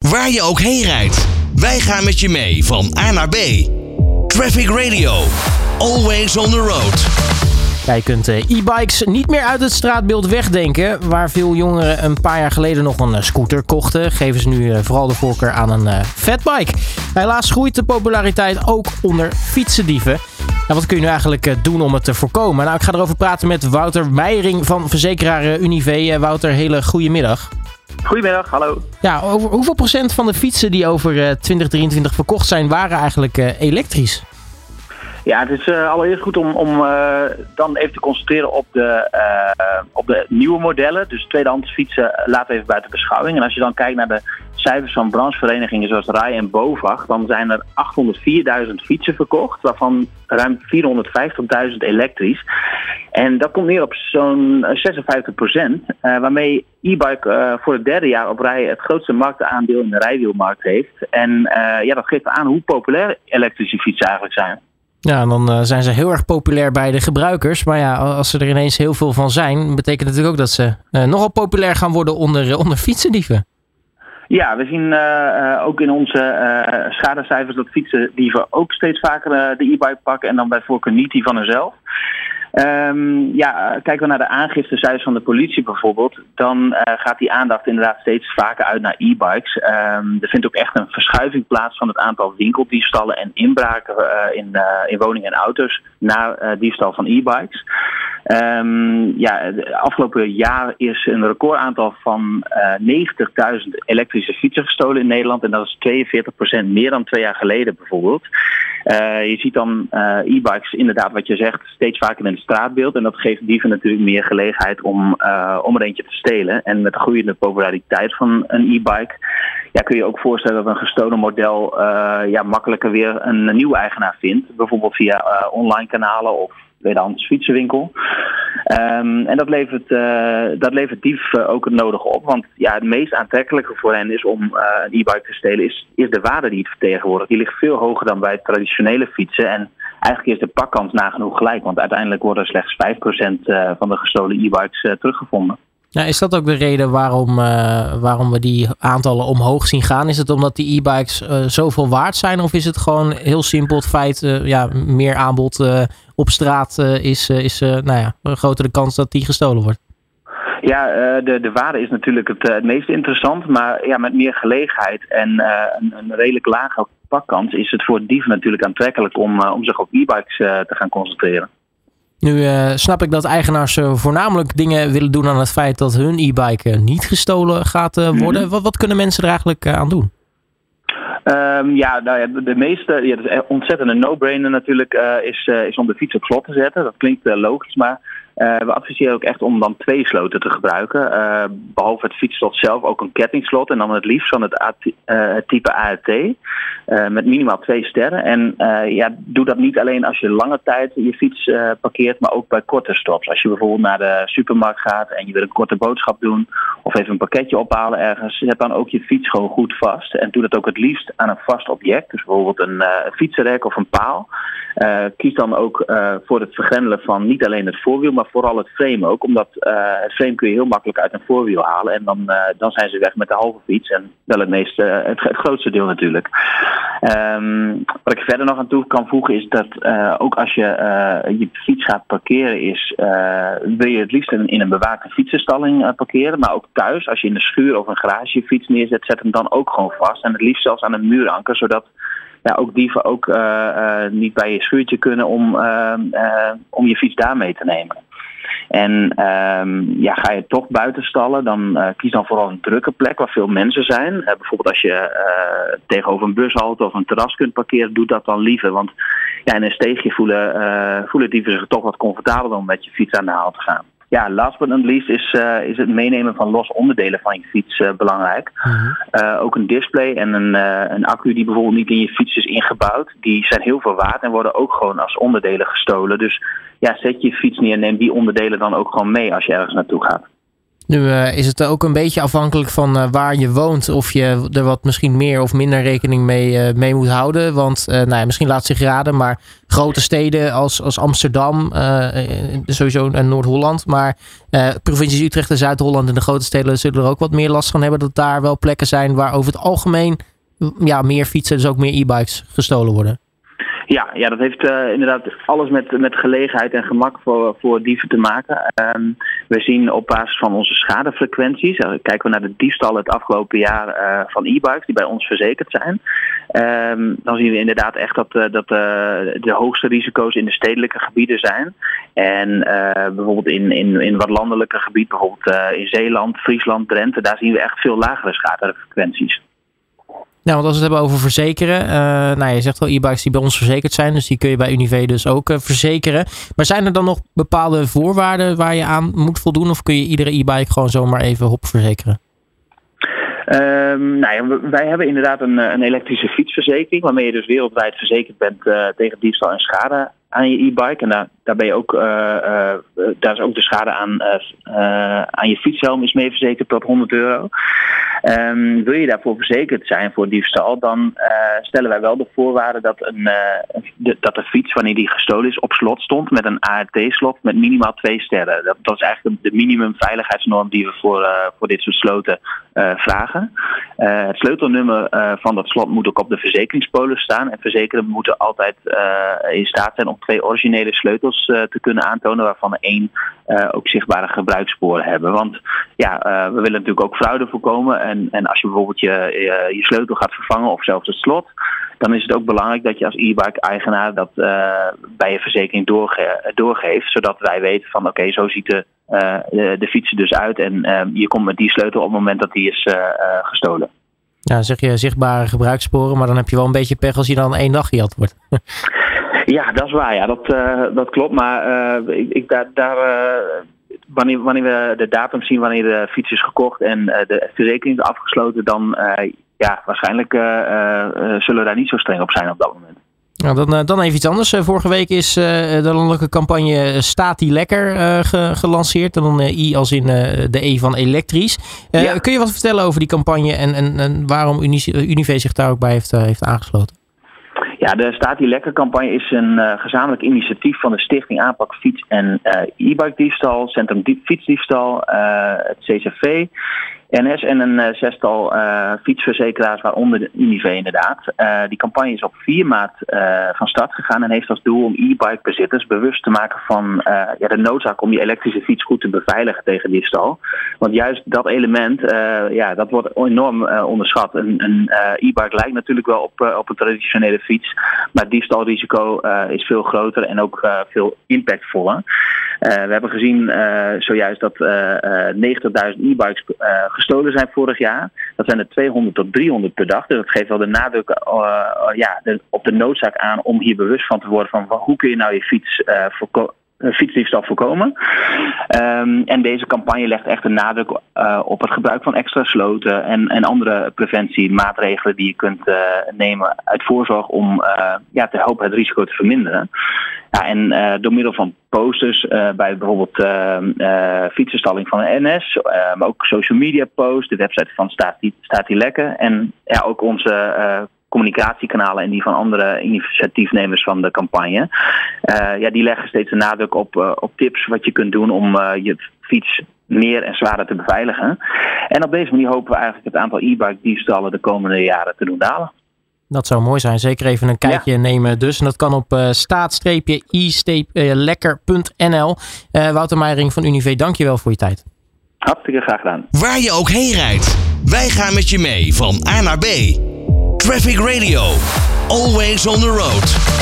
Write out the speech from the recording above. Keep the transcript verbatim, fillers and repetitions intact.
waar je ook heen rijdt. Wij gaan met je mee van A naar B. Traffic Radio. Always on the road. Ja, je kunt uh, e-bikes niet meer uit het straatbeeld wegdenken. Waar veel jongeren een paar jaar geleden nog een uh, scooter kochten, geven ze nu uh, vooral de voorkeur aan een uh, fatbike. Helaas groeit de populariteit ook onder fietsendieven. Ja, wat kun je nu eigenlijk uh, doen om het te voorkomen? Nou, ik ga erover praten met Wouter Meijering van verzekeraar uh, Unive. Uh, Wouter, hele goede middag. Goedemiddag, hallo. Ja, over hoeveel procent van de fietsen die over uh, twintig drieëntwintig verkocht zijn, waren eigenlijk uh, elektrisch? Ja, het is uh, allereerst goed om, om uh, dan even te concentreren op de, uh, op de nieuwe modellen. Dus tweedehands fietsen laten we even buiten beschouwing. En als je dan kijkt naar de cijfers van brancheverenigingen zoals R A I en BOVAG, dan zijn er achthonderdvierduizend fietsen verkocht, waarvan ruim vierhonderdvijftigduizend elektrisch. En dat komt neer op zo'n zesenvijftig procent, uh, waarmee e-bike uh, voor het derde jaar op rij het grootste marktaandeel in de rijwielmarkt heeft. En uh, ja, dat geeft aan hoe populair elektrische fietsen eigenlijk zijn. Ja, en dan uh, zijn ze heel erg populair bij de gebruikers. Maar ja, als er ineens heel veel van zijn, betekent natuurlijk ook dat ze uh, nogal populair gaan worden onder, uh, onder fietsendieven. Ja, we zien uh, uh, ook in onze uh, schadecijfers dat fietsendieven ook steeds vaker uh, de e-bike pakken en dan bij voorkeur niet die van hunzelf. Um, ja, kijken we naar de aangiftecijfers van de politie bijvoorbeeld, dan uh, gaat die aandacht inderdaad steeds vaker uit naar e-bikes. Um, er vindt ook echt een verschuiving plaats van het aantal winkeldiefstallen en inbraken uh, in, uh, in woningen en auto's naar uh, diefstal van e-bikes. Um, ja, de afgelopen jaar is een recordaantal van uh, negentigduizend elektrische fietsen gestolen in Nederland. En dat is tweeënveertig procent meer dan twee jaar geleden bijvoorbeeld. Uh, je ziet dan uh, e-bikes inderdaad wat je zegt steeds vaker in het straatbeeld. En dat geeft dieven natuurlijk meer gelegenheid om, uh, om er eentje te stelen. En met de groeiende populariteit van een e-bike ja, kun je ook voorstellen dat een gestolen model uh, ja, makkelijker weer een nieuwe eigenaar vindt. Bijvoorbeeld via uh, online kanalen of tweedehands fietsenwinkel. Um, en dat levert, uh, dat levert dief uh, ook het nodige op. Want ja, het meest aantrekkelijke voor hen is om uh, een e-bike te stelen, is, is de waarde die het vertegenwoordigt. Die ligt veel hoger dan bij traditionele fietsen. En eigenlijk is de pakkans nagenoeg gelijk. Want uiteindelijk worden slechts vijf procent uh, van de gestolen e-bikes uh, teruggevonden. Ja, is dat ook de reden waarom, uh, waarom we die aantallen omhoog zien gaan? Is het omdat die e-bikes uh, zoveel waard zijn? Of is het gewoon heel simpel het feit, uh, ja, meer aanbod uh, op straat uh, is, uh, is uh, nou ja, een grotere kans dat die gestolen wordt? Ja, uh, de, de waarde is natuurlijk het, uh, het meest interessant. Maar ja, met meer gelegenheid en uh, een, een redelijk lage pakkans is het voor dieven natuurlijk aantrekkelijk om, uh, om zich op e-bikes uh, te gaan concentreren. Nu uh, snap ik dat eigenaars uh, voornamelijk dingen willen doen aan het feit dat hun e-bike uh, niet gestolen gaat uh, worden. Mm-hmm. Wat, wat kunnen mensen er eigenlijk uh, aan doen? Um, ja, nou ja, de, de meeste, ja, dat is ontzettend een no-brainer natuurlijk, uh, is, uh, is om de fiets op slot te zetten. Dat klinkt uh, logisch, maar uh, we adviseren ook echt om dan twee sloten te gebruiken. Uh, behalve het fietsslot zelf ook een kettingslot en dan het liefst van het, A T, uh, het type A R T uh, met minimaal twee sterren. En uh, ja, doe dat niet alleen als je lange tijd je fiets uh, parkeert, maar ook bij korte stops. Als je bijvoorbeeld naar de supermarkt gaat en je wil een korte boodschap doen of even een pakketje ophalen ergens, zet dan ook je fiets gewoon goed vast. En doe dat ook het liefst aan een vast object, dus bijvoorbeeld een uh, fietsenrek of een paal. Uh, kies dan ook uh, voor het vergrendelen van niet alleen het voorwiel, maar vooral het frame ook. Omdat uh, het frame kun je heel makkelijk uit een voorwiel halen. En dan, uh, dan zijn ze weg met de halve fiets. En wel het, meeste, uh, het, het grootste deel natuurlijk. Um, wat ik verder nog aan toe kan voegen is dat uh, ook als je uh, je fiets gaat parkeren is, uh, wil je het liefst in, in een bewaakte fietsenstalling uh, parkeren. Maar ook thuis, als je in de schuur of een garage je fiets neerzet, zet hem dan ook gewoon vast. En het liefst zelfs aan een muuranker, zodat ja, ook dieven ook uh, uh, niet bij je schuurtje kunnen om, uh, uh, om je fiets daar mee te nemen. En um, ja, ga je toch buiten stallen, dan uh, kies dan vooral een drukke plek waar veel mensen zijn. Uh, bijvoorbeeld als je uh, tegenover een bushalte of een terras kunt parkeren, doe dat dan liever. Want ja, in een steegje voelen, uh, voelen dieven zich toch wat comfortabeler om met je fiets aan de haal te gaan. Ja, last but not least is, uh, is het meenemen van losse onderdelen van je fiets uh, belangrijk. Mm-hmm. Uh, ook een display en een, uh, een accu die bijvoorbeeld niet in je fiets is ingebouwd. Die zijn heel veel waard en worden ook gewoon als onderdelen gestolen. Dus ja, zet je fiets neer en neem die onderdelen dan ook gewoon mee als je ergens naartoe gaat. Nu uh, is het ook een beetje afhankelijk van uh, waar je woont. Of je er wat misschien meer of minder rekening mee, uh, mee moet houden. Want uh, nou ja, misschien laat zich raden. Maar grote steden als, als Amsterdam, uh, sowieso en Noord-Holland. Maar uh, provincies Utrecht en Zuid-Holland en de grote steden zullen er ook wat meer last van hebben. Dat daar wel plekken zijn waar over het algemeen ja, meer fietsen, dus ook meer e-bikes gestolen worden. Ja, ja, dat heeft uh, inderdaad alles met, met gelegenheid en gemak voor, voor dieven te maken. Um, we zien op basis van onze schadefrequenties, uh, kijken we naar de diefstallen het afgelopen jaar uh, van e-bikes die bij ons verzekerd zijn. Um, dan zien we inderdaad echt dat, uh, dat uh, de hoogste risico's in de stedelijke gebieden zijn. En uh, bijvoorbeeld in, in, in wat landelijke gebied, bijvoorbeeld uh, in Zeeland, Friesland, Drenthe, daar zien we echt veel lagere schadefrequenties. Nou, want als we het hebben over verzekeren. Uh, nou, je zegt al e-bikes die bij ons verzekerd zijn. Dus die kun je bij Unive dus ook uh, verzekeren. Maar zijn er dan nog bepaalde voorwaarden waar je aan moet voldoen? Of kun je iedere e-bike gewoon zomaar even hop verzekeren? Um, nou ja, wij hebben inderdaad een, een elektrische fietsverzekering. Waarmee je dus wereldwijd verzekerd bent uh, tegen diefstal en schade aan je e-bike. En daar, daar, ben je ook, uh, uh, daar is ook de schade aan, uh, uh, aan je fietshelm is mee verzekerd tot honderd euro. Um, wil je daarvoor verzekerd zijn voor diefstal, dan uh, stellen wij wel de voorwaarde dat, een, uh, de, dat de fiets, wanneer die gestolen is, op slot stond met een A R T-slot met minimaal twee sterren. Dat, dat is eigenlijk de, de minimum veiligheidsnorm die we voor, uh, voor dit soort sloten uh, vragen. Uh, het sleutelnummer uh, van dat slot moet ook op de verzekeringspolis staan. En verzekerden moeten altijd uh, in staat zijn om twee originele sleutels uh, te kunnen aantonen, waarvan er één uh, ook zichtbare gebruikssporen hebben. Want ja, uh, we willen natuurlijk ook fraude voorkomen. En, en als je bijvoorbeeld je, je, je sleutel gaat vervangen of zelfs het slot, dan is het ook belangrijk dat je als e-bike-eigenaar dat uh, bij je verzekering doorge- doorgeeft. Zodat wij weten van oké, okay, zo ziet de, uh, de, de fiets er dus uit. En uh, je komt met die sleutel op het moment dat die is uh, uh, gestolen. Ja, zeg je zichtbare gebruikssporen, maar dan heb je wel een beetje pech als je dan één dag gejat wordt. Ja, dat is waar. Ja, dat, uh, dat klopt. Maar uh, ik, ik, daar... daar uh, Wanneer, wanneer we de datum zien wanneer de fiets is gekocht en uh, de verzekering is afgesloten, dan uh, ja, waarschijnlijk uh, uh, zullen we daar niet zo streng op zijn op dat moment. Nou, dan, uh, dan even iets anders. Uh, vorige week is uh, de landelijke campagne Staat die lekker uh, ge- gelanceerd. En dan uh, I als in uh, de E van elektrisch. Uh, ja. Kun je wat vertellen over die campagne en, en, en waarom Unive zich daar ook bij heeft, uh, heeft aangesloten? Ja, de Staat die lekker campagne is een uh, gezamenlijk initiatief van de Stichting Aanpak Fiets en uh, e-bike diefstal, Centrum Diep Fietsdiefstal, uh, het C C V, N S en een uh, zestal uh, fietsverzekeraars, waaronder Unive inderdaad. Uh, die campagne is op vier maart uh, van start gegaan en heeft als doel om e-bike bezitters bewust te maken van uh, ja, de noodzaak om die elektrische fiets goed te beveiligen tegen diefstal. Want juist dat element, uh, ja, dat wordt enorm uh, onderschat. Een, een uh, e-bike lijkt natuurlijk wel op, uh, op een traditionele fiets, maar het diefstalrisico uh, is veel groter en ook uh, veel impactvoller. Uh, we hebben gezien uh, zojuist dat uh, uh, negentigduizend e-bikes uh, gestolen zijn vorig jaar. Dat zijn er tweehonderd tot driehonderd per dag. Dus dat geeft wel de nadruk uh, uh, ja, de, op de noodzaak aan om hier bewust van te worden van, van hoe kun je nou je fiets uh, voorkomen. fietsdiefstal voorkomen. Um, en deze campagne legt echt een nadruk uh, op het gebruik van extra sloten en, en andere preventiemaatregelen die je kunt uh, nemen uit voorzorg om uh, ja, te helpen het risico te verminderen. Ja, en uh, door middel van posters uh, bij bijvoorbeeld uh, uh, fietsenstalling van de N S, uh, maar ook social media posts, de website van Staat die, Staat die lekker en ja, ook onze uh, communicatiekanalen en die van andere initiatiefnemers van de campagne. Uh, ja, die leggen steeds de nadruk op, uh, op tips wat je kunt doen om uh, je fiets meer en zwaarder te beveiligen. En op deze manier hopen we eigenlijk het aantal e-bike diefstallen de komende jaren te doen dalen. Dat zou mooi zijn. Zeker even een kijkje ja. nemen dus. En dat kan op uh, staat i lekker punt n l. Uh, Wouter Meijering van Unive, dank je wel voor je tijd. Hartstikke graag gedaan. Waar je ook heen rijdt, wij gaan met je mee van A naar B. Traffic Radio. Always on the road.